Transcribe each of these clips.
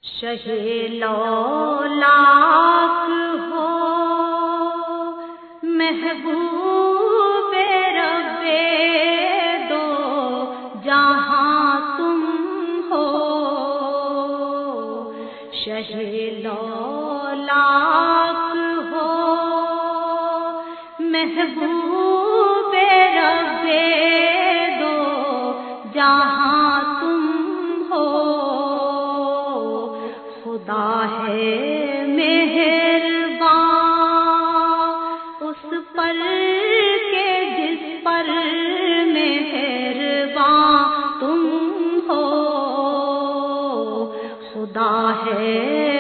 شہ لولاک ہو محبوب رب دو جہاں تم ہو، شہ لولاک ہو محبوب رب دو جہاں تم ہو، خدا ہے مہربان اس پر کہ جس پر مہربان تم ہو، خدا ہے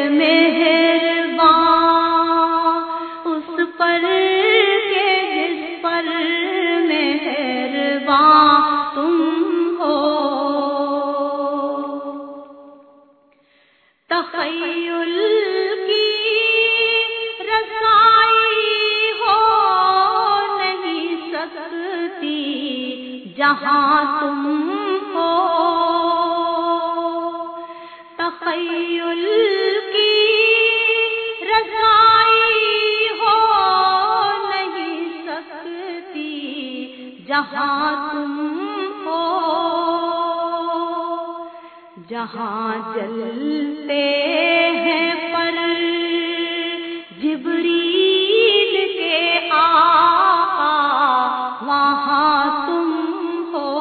مہربان اس پر کہ جس پر مہربان تم ہو، تخیل کی رسائی ہو نہیں سکتی جہاں تم ہو، تخیل کی رسائی ہو نہیں سکتی جہاں تم ہو، جہاں جلتے ہیں پر جبریل کے آقا وہاں تم ہو،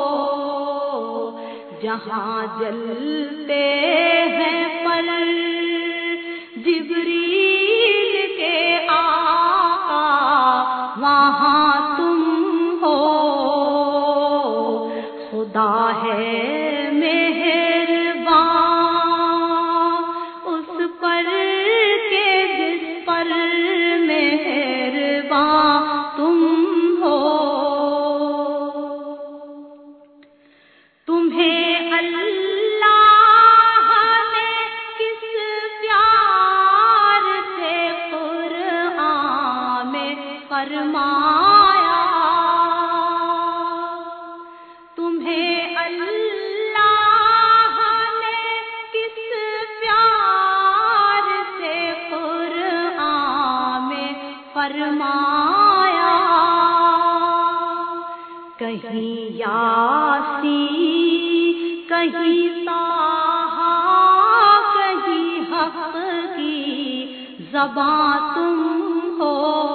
جہاں جلتے ہیں پر جبریل کے آقا وہاں تم ہو، خدا ہے تمہیں اللہ نے کس پیار سے قرآن میں فرمایا، تمہیں اللہ نے کس پیار سے قرآن میں فرمایا، کہیں یاسین کہیں طٰہٰ کہیں حق کی زباں تم ہو،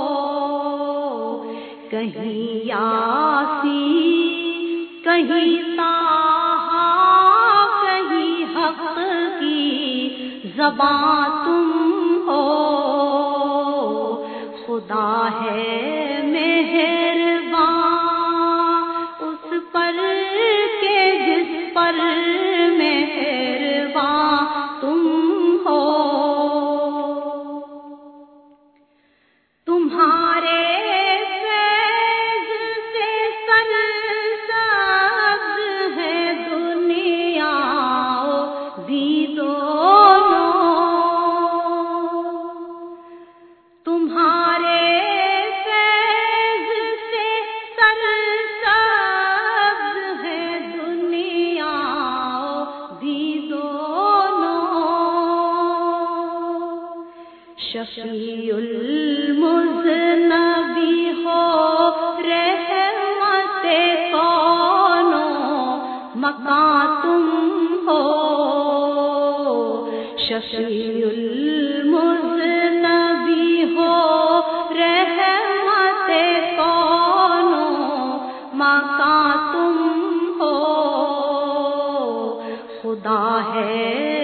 کہیں یاسین کہیں طٰہٰ کہیں حق کی زباں تم ہو، خدا ہے مہربان اس پر کہ جس پر مہربان تم ہو، تمہارے فیض سے سرسبز ہے دنیا بھی دونوں، تمہارے فیض سے سرسبز ہے دنیا بھی دونوں، شفیع المذنبی ہو رحمت کونوں مکان تم ہو، شفیع المذنبی ہو رحمت کونوں مکان تم ہو، خدا ہے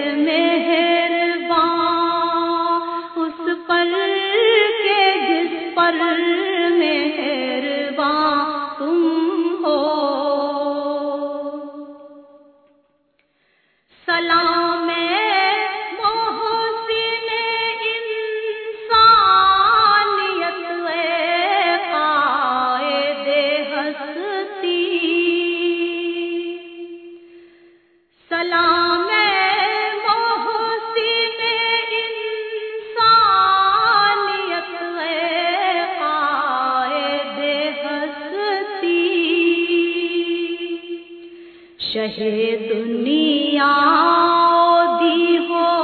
مہربان اس پر کہ جس پر مہربان تم ہو، سلام محسن انسانیت قائد ہستی، سلام محسن انسانیت قائد ہستی، شہ دنیا دی ہو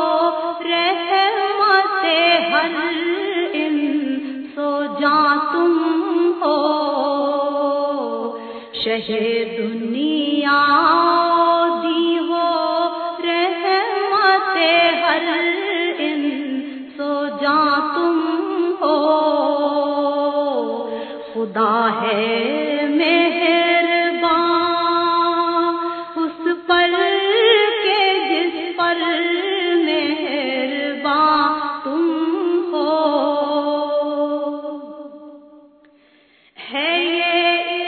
شہ دنیا دی ہو رحمت ہر سو جاں تم ہو، خدا ہے مہربان اس پر کے جس پر مہربان تم ہو، ہے یہ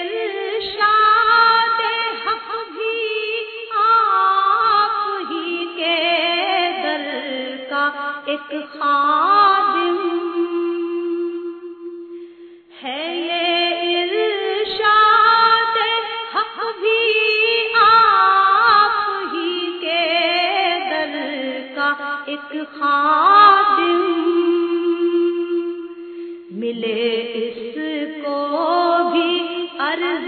ارشاد حق بھی آپ ہی کے در کا ایک خادم، ہے یہ ارشاد حق بھی آپ ہی کے در کا ایک خادم، ملے اس کو بھی عرض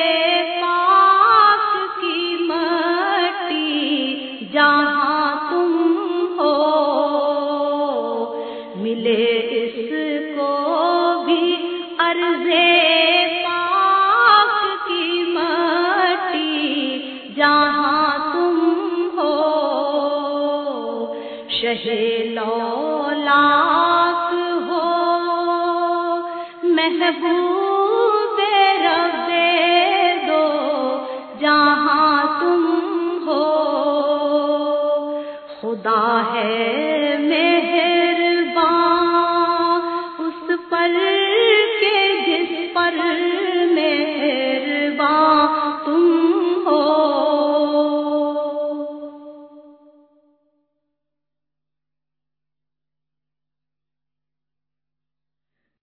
پاک کی مٹی جہاں تم ہو، ملے اس کو بھی عرض پاک کی مٹی جہاں تم ہو، شہ لولاک ہو محبوب رب دو جہاں تم ہو، خدا ہے